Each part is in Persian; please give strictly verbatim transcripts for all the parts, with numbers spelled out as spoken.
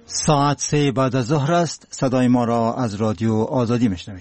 ساعت سه بعد از ظهر است. صدای ما را از رادیو آزادی میشنوید.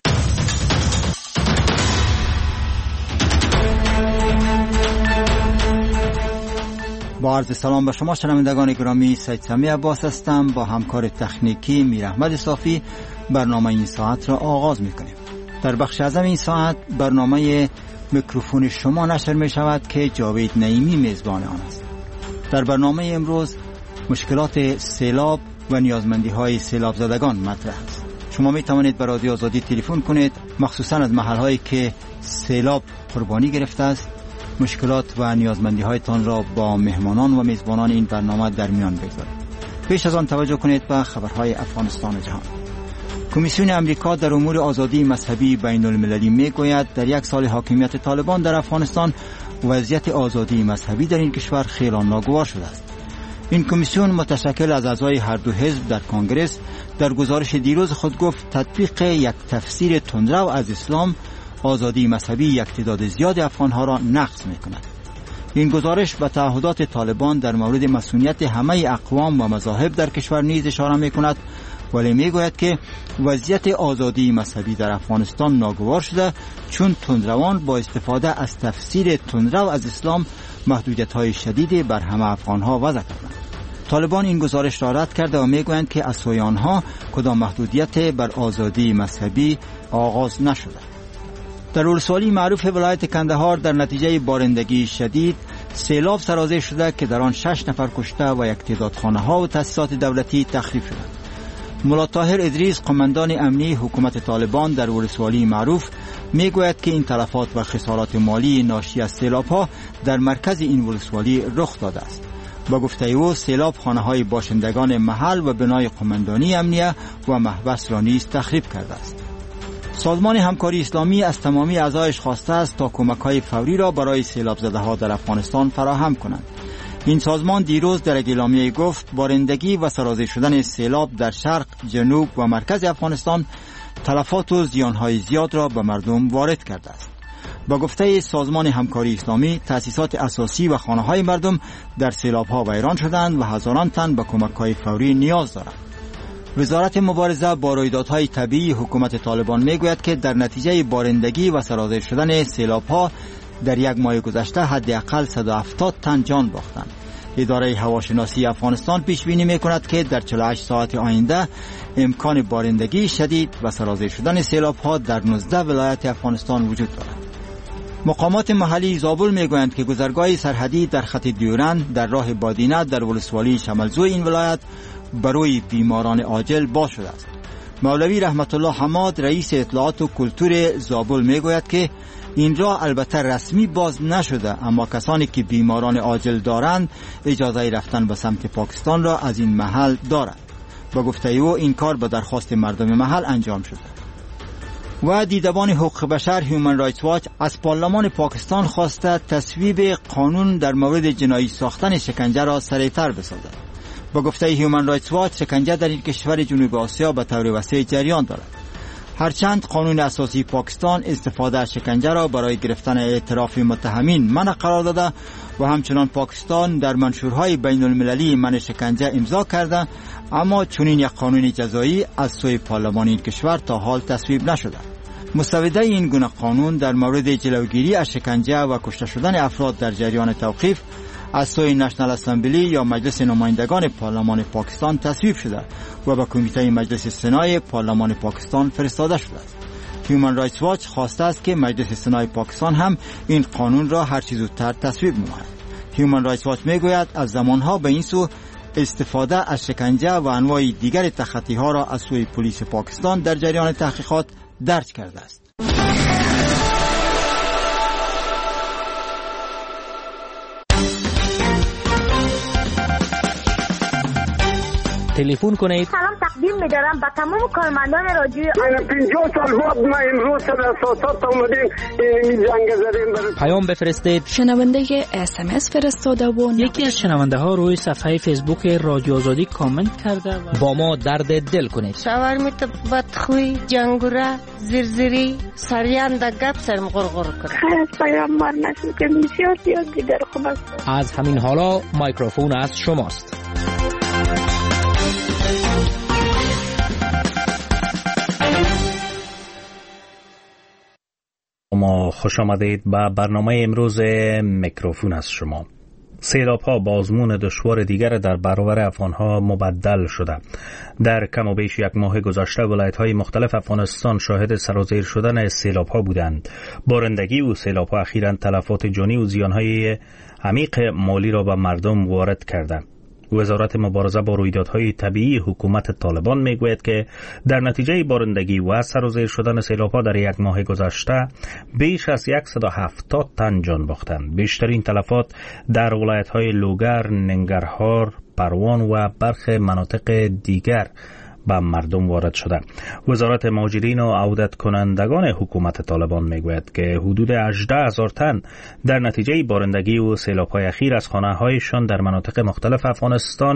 با عرض سلام به شما شنوندگان گرامی، سید سمی عباس هستم. با همکار تکنیکی میر احمد صافی برنامه این ساعت را آغاز میکنیم. در بخش اعظم این ساعت برنامه میکروفون شما نشر می شود که جاوید نعیمی میزبان آن است. در برنامه امروز مشکلات سیلاب و نیازمندی های سیلاب زدگان مطرح است. شما می توانید به رادیو آزادی تلفن کنید، مخصوصا از محل هایی که سیلاب قربانی گرفته است. مشکلات و نیازمندی هایتان را با مهمانان و میزبانان این برنامه در میان بگذارید. پیش از آن توجه کنید به خبرهای افغانستان و جهان. کمیسیون امریکا در امور آزادی مذهبی بین المللی می گوید در یک سال حاکمیت طالبان در افغانستان وضعیت آزادی مذهبی در این کشور خیلی ناگوار شده است. این کمیسیون متشکل از اعضای هر دو حزب در کنگره در گزارش دیروز خود گفت تطبیق یک تفسیر تندرو از اسلام آزادی مذهبی یک تعداد زیاد افغانها را نقض می‌کند. این گزارش به تعهدات طالبان در مورد مسئولیت همه اقوام و مذاهب در کشور نیز اشاره می‌کند، ولی می‌گوید که وضعیت آزادی مذهبی در افغانستان ناگوار شده چون تندروان با استفاده از تفسیر تندرو از اسلام محدودیت‌های شدید بر همه افغانها وضع کردند. طالبان این گزارش را رد کرده و می‌گویند که از سوی آنها کدام محدودیت بر آزادی مذهبی آغاز نشده. در ولسوالی معروف ولایت کندهار در نتیجه بارندگی شدید سیلاب سرازیر شده که در آن شش نفر کشته و یک تعداد خانه‌ها و تأسیسات دولتی تخریب شده. ملا طاهر ادریس قماندان امنی حکومت طالبان در ولسوالی معروف میگوید که این تلفات و خسارات مالی ناشی از سیلاب‌ها در مرکز این ولسوالی رخ داده است. با گفته او سیلاب خانه‌های باشندگان محل و بنای قماندانی امنیه و محبس را نیز تخریب کرده است. سازمان همکاری اسلامی از تمامی اعضایش خواسته است تا کمک‌های فوری را برای سیلاب زده‌ها در افغانستان فراهم کنند. این سازمان دیروز در اعلامیه گفت بارندگی و سرازیر شدن سیلاب در شرق، جنوب و مرکز افغانستان تلفات و زیان‌های زیاد را به مردم وارد کرده است. با گفته سازمان همکاری اسلامی تأسیسات اساسی و خانه‌های مردم در سیلاب‌ها ویران شدند و هزاران تن به کمک‌های فوری نیاز دارند. وزارت مبارزه با رویدادهای طبیعی حکومت طالبان میگوید که در نتیجه بارندگی و سرازیر شدن سیلاب‌ها در یک ماه گذشته حداقل صد و هفتاد تن جان باختند. اداره هواشناسی افغانستان پیش بینی میکند که در چهل و هشت ساعت آینده امکان بارندگی شدید و سرازیر شدن سیلاب‌ها در نوزده ولایت افغانستان وجود دارد. مقامات محلی زابل میگویند که گذرگاه سرحدی در خط دیورند در راه بادینه در ولسوالی شملزو این ولایت برای بیماران عاجل باز شده است. مولوی رحمت الله حماد رئیس اطلاعات و کلتور زابل میگوید که این راه البته رسمی باز نشده، اما کسانی که بیماران عاجل دارند اجازه رفتن به سمت پاکستان را از این محل دارند. با گفته او این کار به درخواست مردم محل انجام شده. و دیدبان حقوق بشر هیومن رایتس واچ از پارلمان پاکستان خواسته تصویب قانون در مورد جنایی ساختن شکنجه را سریعتر بسازد. با گفته هیومن رایتس واچ شکنجه در این کشور جنوب آسیا به طور وسیع جریان دارد. هرچند قانون اساسی پاکستان استفاده از شکنجه را برای گرفتن اعتراف متهمین منع قرار داده و همچنان پاکستان در منشورهای بین المللی منع شکنجه امضا کرده، اما چنین یک قانون جزایی از سوی پارلمان این کشور تا حال تصویب نشده. مسوده این گونه قانون در مورد جلوگیری از شکنجه و کشته شدن افراد در جریان توقیف از سوی نشنال اسمبلی یا مجلس نمایندگان پارلمان پاکستان تصویب شده و به کمیته مجلس سنای پارلمان پاکستان فرستاده شده است. هیومن رایتس واچ خواسته است که مجلس سنای پاکستان هم این قانون را هر چه زودتر تصویب نماید. هیومن رایتس واچ میگوید از زمانها به این سو استفاده از شکنجه و انواع دیگر تخطی ها را از سوی پلیس پاکستان در جریان تحقیقات درج کرده است. تلفن کنید. سلام تقدیم می‌دارم به تمام کارمندان رادیو. من پنجاه سال بعد ما امروز در اساسات اومدیم این جنگ زدیم. پیام بفرستید. شنونده اس ام اس فرستاده و یکی از شنونده ها روی صفحه فیسبوک رادیو آزادی کامنت کرده و با ما درد دل کنید. شاورمیت بدخوی، جنگوره، زرزری، سریان در گپ سرم غرغر کنه. خیلی پیامبر نشد که بسیار زیاد دیگر خوب است. از همین حالا مایکروفون از شماست. ما خوش آمدید به برنامه امروز میکروفون از شما. سیلاب ها با آزمون دشوار دیگر در برابر افغان ها مبدل شده. در کم و بیش یک ماه گذشته ولایت های مختلف افغانستان شاهد سرازیر شدن سیلاب ها بودند. بارندگی و سیلاب ها اخیراً تلفات جانی و زیان های عمیق مالی را به مردم وارد کرده. وزارت مبارزه با رویدادهای طبیعی حکومت طالبان میگوید که در نتیجه بارندگی و سرازیر شدن سیلاب‌ها در یک ماه گذشته بیش از صد و هفتاد تن جان باختند. بیشترین تلفات در ولایت‌های لوگر، ننگرهار، پروان و برخی مناطق دیگر به مردم وارد شده. وزارت مهاجرین و عودت کنندگان حکومت طالبان میگوید که حدود هجده هزار تن در نتیجه بارندگی و سیلاب‌های اخیر از خانه‌هایشان در مناطق مختلف افغانستان